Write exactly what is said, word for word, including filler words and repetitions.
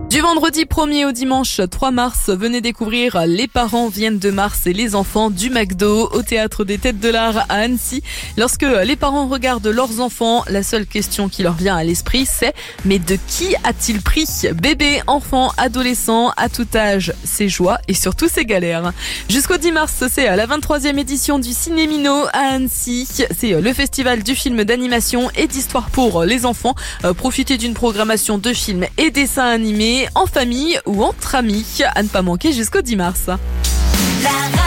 Du vendredi premier au dimanche trois mars, venez découvrir Les parents viennent de Mars et les enfants du McDo au Théâtre des Têtes de l'Art à Annecy. Lorsque les parents regardent leurs enfants, la seule question qui leur vient à l'esprit, c'est « Mais de qui a-t-il pris ?» Bébés, enfants, adolescents, à tout âge, ses joies et surtout ses galères. Jusqu'au dix mars, c'est la vingt-troisième édition du Cinémino à Annecy. C'est le festival du film d'animation et d'histoire pour les enfants. Profitez d'une programmation de films et dessins animés en famille ou entre amis, à ne pas manquer jusqu'au dix mars. La